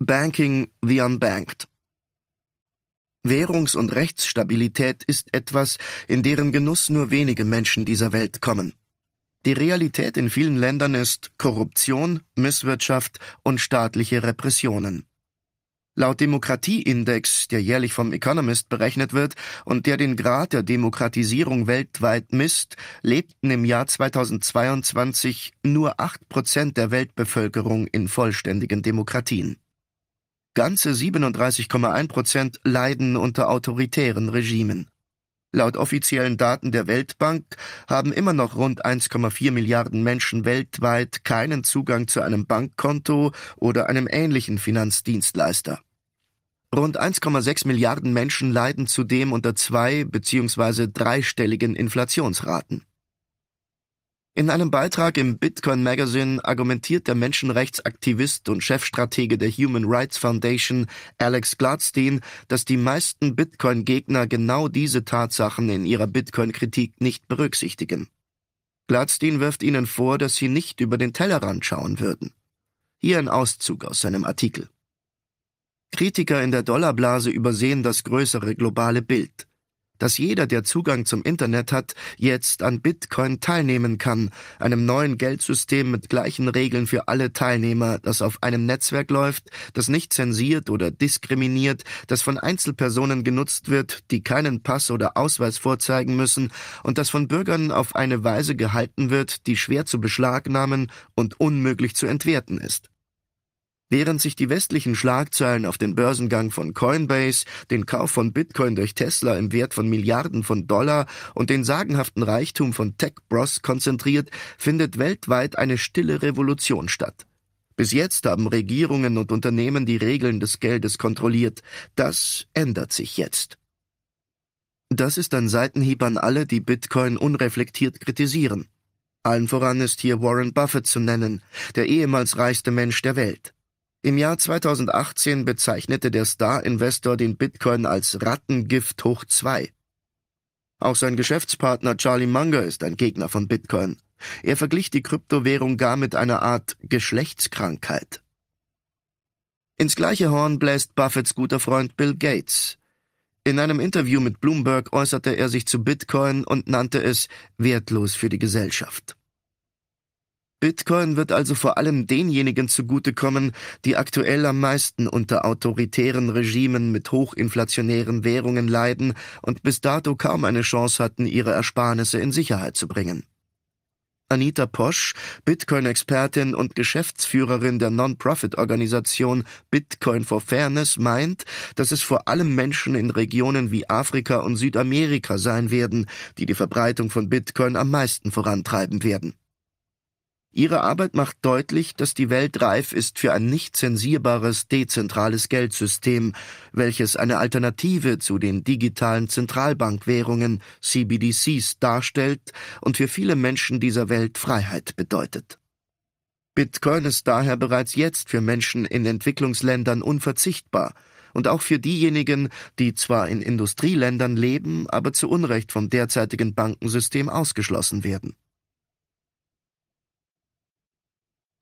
Banking the Unbanked. Währungs- und Rechtsstabilität ist etwas, in deren Genuss nur wenige Menschen dieser Welt kommen. Die Realität in vielen Ländern ist Korruption, Misswirtschaft und staatliche Repressionen. Laut Demokratieindex, der jährlich vom Economist berechnet wird und der den Grad der Demokratisierung weltweit misst, lebten im Jahr 2022 nur 8% der Weltbevölkerung in vollständigen Demokratien. Ganze 37,1% leiden unter autoritären Regimen. Laut offiziellen Daten der Weltbank haben immer noch rund 1,4 Milliarden Menschen weltweit keinen Zugang zu einem Bankkonto oder einem ähnlichen Finanzdienstleister. Rund 1,6 Milliarden Menschen leiden zudem unter 2- bzw. dreistelligen Inflationsraten. In einem Beitrag im Bitcoin Magazine argumentiert der Menschenrechtsaktivist und Chefstratege der Human Rights Foundation Alex Gladstein, dass die meisten Bitcoin-Gegner genau diese Tatsachen in ihrer Bitcoin-Kritik nicht berücksichtigen. Gladstein wirft ihnen vor, dass sie nicht über den Tellerrand schauen würden. Hier ein Auszug aus seinem Artikel. Kritiker in der Dollarblase übersehen das größere globale Bild. Dass jeder, der Zugang zum Internet hat, jetzt an Bitcoin teilnehmen kann, einem neuen Geldsystem mit gleichen Regeln für alle Teilnehmer, das auf einem Netzwerk läuft, das nicht zensiert oder diskriminiert, das von Einzelpersonen genutzt wird, die keinen Pass oder Ausweis vorzeigen müssen und das von Bürgern auf eine Weise gehalten wird, die schwer zu beschlagnahmen und unmöglich zu entwerten ist. Während sich die westlichen Schlagzeilen auf den Börsengang von Coinbase, den Kauf von Bitcoin durch Tesla im Wert von Milliarden von Dollar und den sagenhaften Reichtum von Tech-Bros konzentriert, findet weltweit eine stille Revolution statt. Bis jetzt haben Regierungen und Unternehmen die Regeln des Geldes kontrolliert. Das ändert sich jetzt. Das ist ein Seitenhieb an alle, die Bitcoin unreflektiert kritisieren. Allen voran ist hier Warren Buffett zu nennen, der ehemals reichste Mensch der Welt. Im Jahr 2018 bezeichnete der Star-Investor den Bitcoin als Rattengift hoch 2. Auch sein Geschäftspartner Charlie Munger ist ein Gegner von Bitcoin. Er verglich die Kryptowährung gar mit einer Art Geschlechtskrankheit. Ins gleiche Horn bläst Buffetts guter Freund Bill Gates. In einem Interview mit Bloomberg äußerte er sich zu Bitcoin und nannte es wertlos für die Gesellschaft. Bitcoin wird also vor allem denjenigen zugutekommen, die aktuell am meisten unter autoritären Regimen mit hochinflationären Währungen leiden und bis dato kaum eine Chance hatten, ihre Ersparnisse in Sicherheit zu bringen. Anita Posch, Bitcoin-Expertin und Geschäftsführerin der Non-Profit-Organisation Bitcoin for Fairness, meint, dass es vor allem Menschen in Regionen wie Afrika und Südamerika sein werden, die die Verbreitung von Bitcoin am meisten vorantreiben werden. Ihre Arbeit macht deutlich, dass die Welt reif ist für ein nicht zensierbares, dezentrales Geldsystem, welches eine Alternative zu den digitalen Zentralbankwährungen, CBDCs, darstellt und für viele Menschen dieser Welt Freiheit bedeutet. Bitcoin ist daher bereits jetzt für Menschen in Entwicklungsländern unverzichtbar und auch für diejenigen, die zwar in Industrieländern leben, aber zu Unrecht vom derzeitigen Bankensystem ausgeschlossen werden.